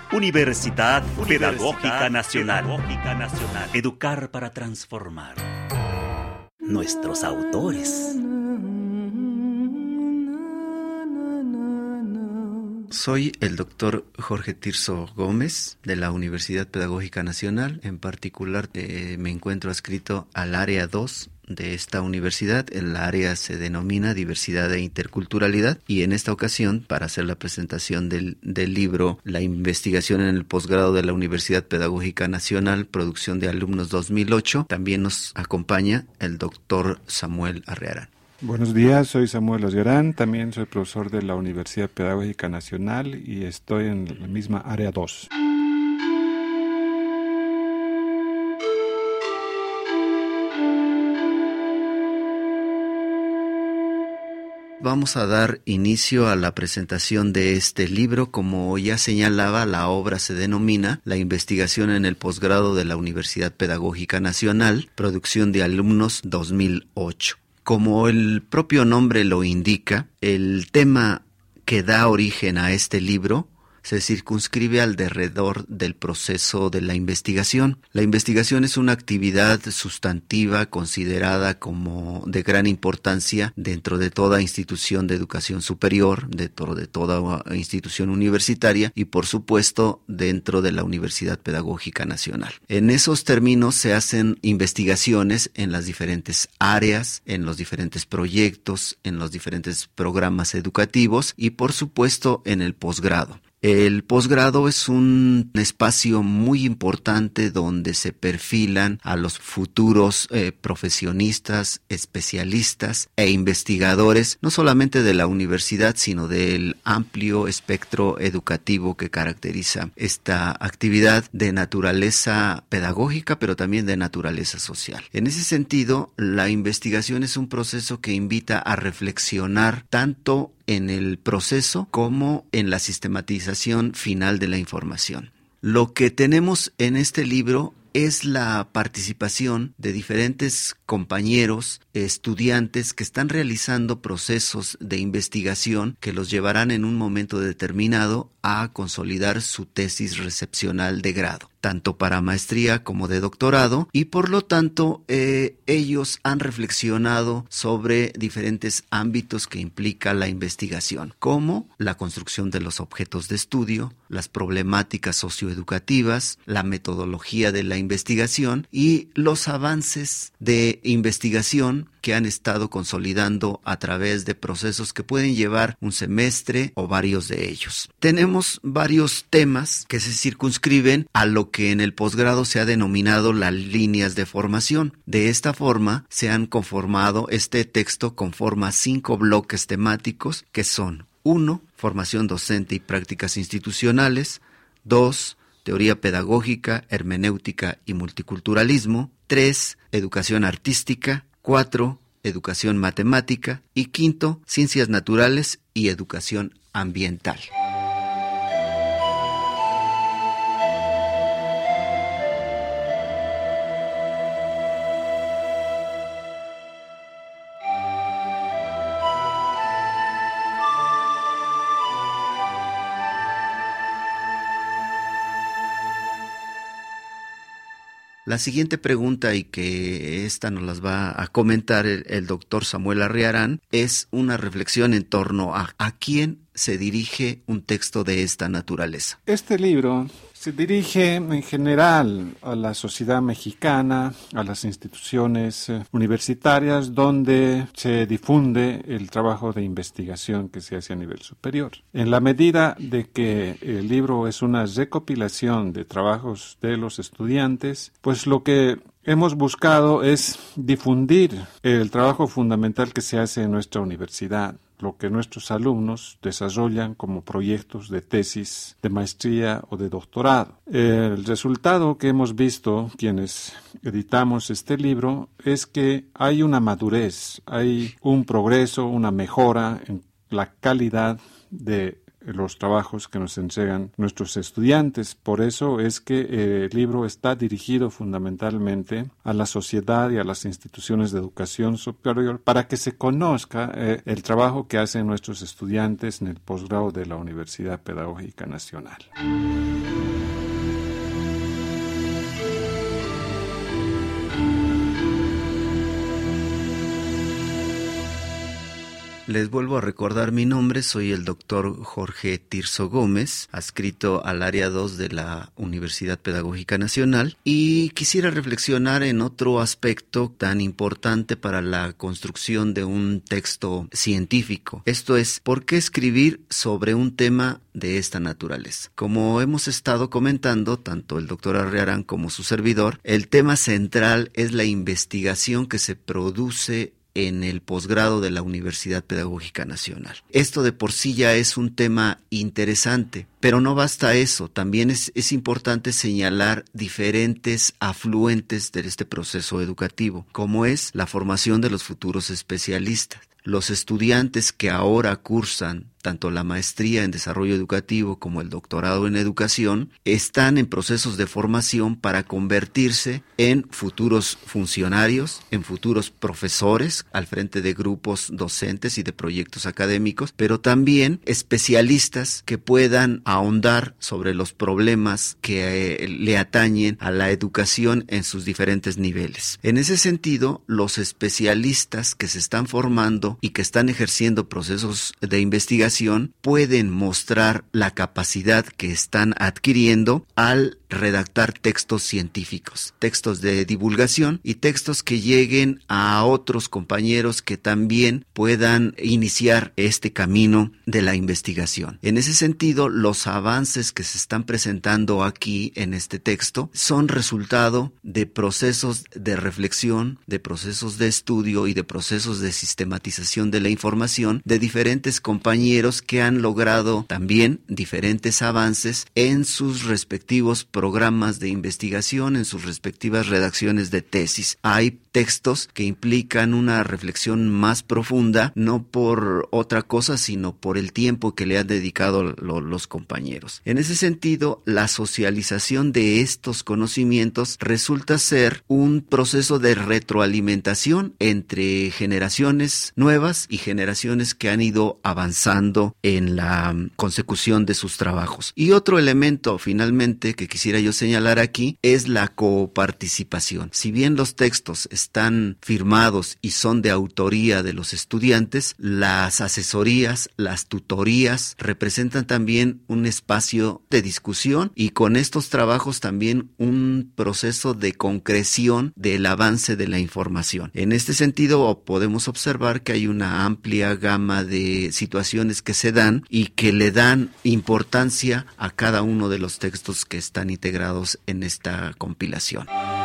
Universidad Pedagógica Nacional. Educar para transformar. Nuestros autores. Soy el doctor Jorge Tirso Gómez de la Universidad Pedagógica Nacional. En particular, me encuentro adscrito al área 2 de esta universidad. El área se denomina Diversidad e Interculturalidad, y en esta ocasión, para hacer la presentación del libro La investigación en el posgrado de la Universidad Pedagógica Nacional, producción de alumnos 2008, también nos acompaña el doctor Samuel Arriarán. Buenos días, soy Samuel Arriarán, también soy profesor de la Universidad Pedagógica Nacional y estoy en la misma área 2. Vamos a dar inicio a la presentación de este libro. Como ya señalaba, la obra se denomina La investigación en el posgrado de la Universidad Pedagógica Nacional, producción de alumnos 2008. Como el propio nombre lo indica, el tema que da origen a este libro se circunscribe alrededor del proceso de la investigación. La investigación es una actividad sustantiva considerada como de gran importancia dentro de toda institución de educación superior, dentro de toda institución universitaria y, por supuesto, dentro de la Universidad Pedagógica Nacional. En esos términos se hacen investigaciones en las diferentes áreas, en los diferentes proyectos, en los diferentes programas educativos y, por supuesto, en el posgrado. El posgrado es un espacio muy importante donde se perfilan a los futuros profesionistas, especialistas e investigadores, no solamente de la universidad, sino del amplio espectro educativo que caracteriza esta actividad de naturaleza pedagógica, pero también de naturaleza social. En ese sentido, la investigación es un proceso que invita a reflexionar tanto en el proceso como en la sistematización final de la información. Lo que tenemos en este libro es la participación de diferentes compañeros, estudiantes que están realizando procesos de investigación que los llevarán en un momento determinado a consolidar su tesis recepcional de grado, tanto para maestría como de doctorado, y por lo tanto ellos han reflexionado sobre diferentes ámbitos que implica la investigación, como la construcción de los objetos de estudio, las problemáticas socioeducativas, la metodología de la investigación y los avances de investigación que han estado consolidando a través de procesos que pueden llevar un semestre o varios de ellos. Tenemos varios temas que se circunscriben a lo que en el posgrado se ha denominado las líneas de formación. De esta forma se han conformado, este texto conforma 5 bloques temáticos que son: 1. Formación docente y prácticas institucionales. 2. Teoría pedagógica, hermenéutica y multiculturalismo. 3. Educación artística. 4. Educación matemática. Y 5. Ciencias naturales y educación ambiental. La siguiente pregunta, y que esta nos las va a comentar el doctor Samuel Arriarán, es una reflexión en torno a quién se dirige un texto de esta naturaleza. Este libro se dirige en general a la sociedad mexicana, a las instituciones universitarias donde se difunde el trabajo de investigación que se hace a nivel superior. En la medida de que el libro es una recopilación de trabajos de los estudiantes, pues lo que hemos buscado es difundir el trabajo fundamental que se hace en nuestra universidad, lo que nuestros alumnos desarrollan como proyectos de tesis, de maestría o de doctorado. El resultado que hemos visto quienes editamos este libro es que hay una madurez, hay un progreso, una mejora en la calidad de los trabajos que nos entregan nuestros estudiantes. Por eso es que el libro está dirigido fundamentalmente a la sociedad y a las instituciones de educación superior para que se conozca el trabajo que hacen nuestros estudiantes en el posgrado de la Universidad Pedagógica Nacional. Les vuelvo a recordar mi nombre, soy el doctor Jorge Tirso Gómez, adscrito al área 2 de la Universidad Pedagógica Nacional, y quisiera reflexionar en otro aspecto tan importante para la construcción de un texto científico. Esto es, ¿por qué escribir sobre un tema de esta naturaleza? Como hemos estado comentando, tanto el doctor Arriarán como su servidor, el tema central es la investigación que se produce en el posgrado de la Universidad Pedagógica Nacional. Esto de por sí ya es un tema interesante, pero no basta eso, también es importante señalar diferentes afluentes de este proceso educativo, como es la formación de los futuros especialistas. Los estudiantes que ahora cursan tanto la maestría en desarrollo educativo como el doctorado en educación están en procesos de formación para convertirse en futuros funcionarios, en futuros profesores al frente de grupos docentes y de proyectos académicos, pero también especialistas que puedan ahondar sobre los problemas que le atañen a la educación en sus diferentes niveles. En ese sentido, los especialistas que se están formando y que están ejerciendo procesos de investigación pueden mostrar la capacidad que están adquiriendo al redactar textos científicos, textos de divulgación y textos que lleguen a otros compañeros que también puedan iniciar este camino de la investigación. En ese sentido, los avances que se están presentando aquí en este texto son resultado de procesos de reflexión, de procesos de estudio y de procesos de sistematización de la información de diferentes compañeros que han logrado también diferentes avances en sus respectivos programas de investigación, en sus respectivas redacciones de tesis. Hay textos que implican una reflexión más profunda, no por otra cosa, sino por el tiempo que le han dedicado los compañeros. En ese sentido, la socialización de estos conocimientos resulta ser un proceso de retroalimentación entre generaciones nuevas y generaciones que han ido avanzando en la consecución de sus trabajos. Y otro elemento, finalmente, que quisiera yo señalar aquí, es la coparticipación. Si bien los textos están firmados y son de autoría de los estudiantes, las asesorías, las tutorías representan también un espacio de discusión y con estos trabajos también un proceso de concreción del avance de la información. En este sentido, podemos observar que hay una amplia gama de situaciones que se dan y que le dan importancia a cada uno de los textos que están integrados en esta compilación.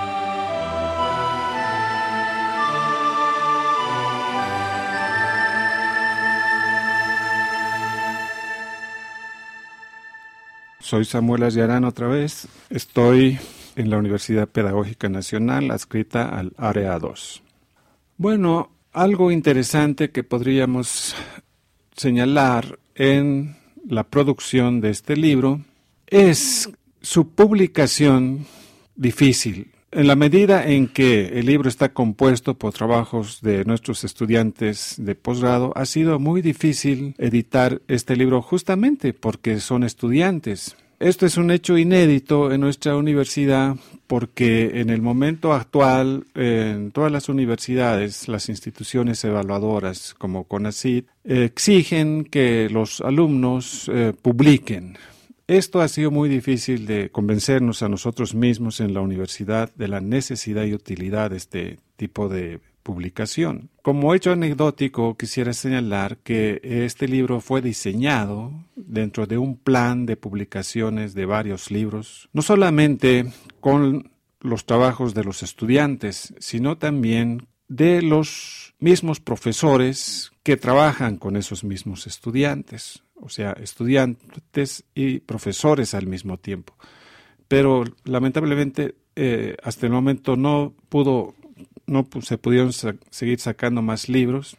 Soy Samuel Arriarán otra vez. Estoy en la Universidad Pedagógica Nacional, adscrita al área 2. Bueno, algo interesante que podríamos señalar en la producción de este libro es su publicación difícil. En la medida en que el libro está compuesto por trabajos de nuestros estudiantes de posgrado, ha sido muy difícil editar este libro justamente porque son estudiantes. Esto es un hecho inédito en nuestra universidad porque en el momento actual en todas las universidades, las instituciones evaluadoras como CONACYT exigen que los alumnos publiquen. Esto ha sido muy difícil de convencernos a nosotros mismos en la universidad de la necesidad y utilidad de este tipo de publicación. Como hecho anecdótico, quisiera señalar que este libro fue diseñado dentro de un plan de publicaciones de varios libros, no solamente con los trabajos de los estudiantes, sino también de los mismos profesores que trabajan con esos mismos estudiantes. O sea, estudiantes y profesores al mismo tiempo. Pero lamentablemente hasta el momento no se pudieron seguir sacando más libros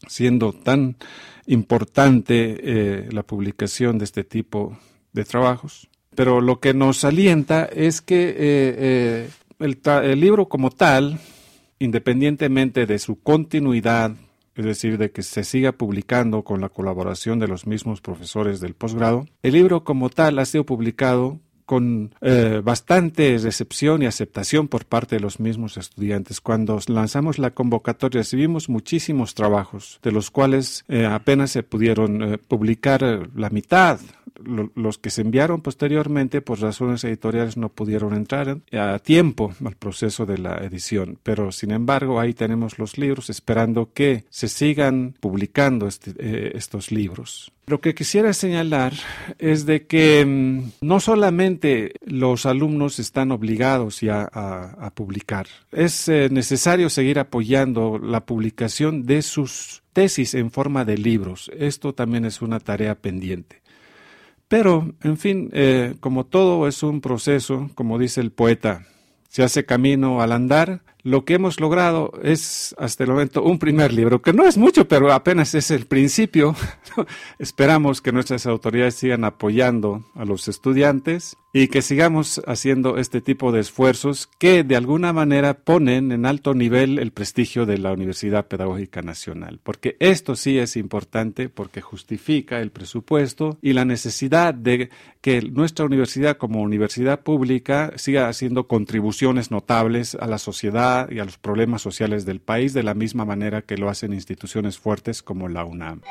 siendo tan importante la publicación de este tipo de trabajos. Pero lo que nos alienta es que el libro como tal, independientemente de su continuidad, es decir, de que se siga publicando con la colaboración de los mismos profesores del posgrado, el libro como tal ha sido publicado con bastante recepción y aceptación por parte de los mismos estudiantes. Cuando lanzamos la convocatoria recibimos muchísimos trabajos, de los cuales apenas se pudieron publicar la mitad. Los que se enviaron posteriormente por razones editoriales no pudieron entrar a tiempo al proceso de la edición, pero sin embargo ahí tenemos los libros esperando que se sigan publicando estos libros. Lo que quisiera señalar es de que no solamente los alumnos están obligados ya a publicar, es necesario seguir apoyando la publicación de sus tesis en forma de libros. Esto también es una tarea pendiente. Pero, en fin, como todo es un proceso, como dice el poeta, se hace camino al andar. Lo que hemos logrado es, hasta el momento, un primer libro, que no es mucho, pero apenas es el principio. Esperamos que nuestras autoridades sigan apoyando a los estudiantes y que sigamos haciendo este tipo de esfuerzos que de alguna manera ponen en alto nivel el prestigio de la Universidad Pedagógica Nacional, porque esto sí es importante, porque justifica el presupuesto y la necesidad de que nuestra universidad como universidad pública siga haciendo contribuciones notables a la sociedad y a los problemas sociales del país de la misma manera que lo hacen instituciones fuertes como la UNAM.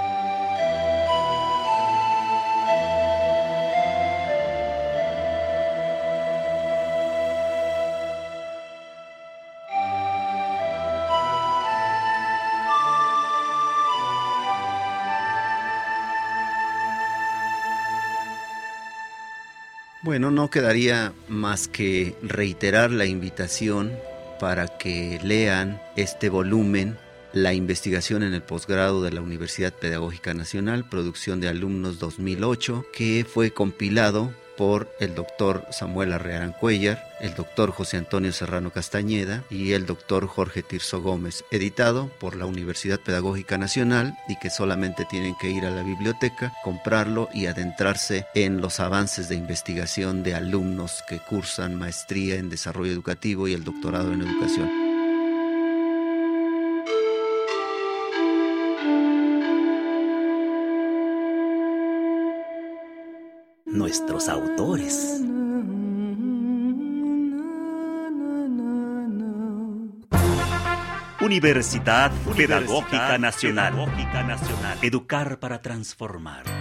Bueno, no quedaría más que reiterar la invitación para que lean este volumen, La investigación en el posgrado de la Universidad Pedagógica Nacional, producción de alumnos 2008, que fue compilado por el doctor Samuel Arrearán Cuellar, el doctor José Antonio Serrano Castañeda y el doctor Jorge Tirso Gómez, editado por la Universidad Pedagógica Nacional, y que solamente tienen que ir a la biblioteca, comprarlo y adentrarse en los avances de investigación de alumnos que cursan maestría en desarrollo educativo y el doctorado en educación. Nuestros autores. Universidad Pedagógica Nacional. Educar para transformar.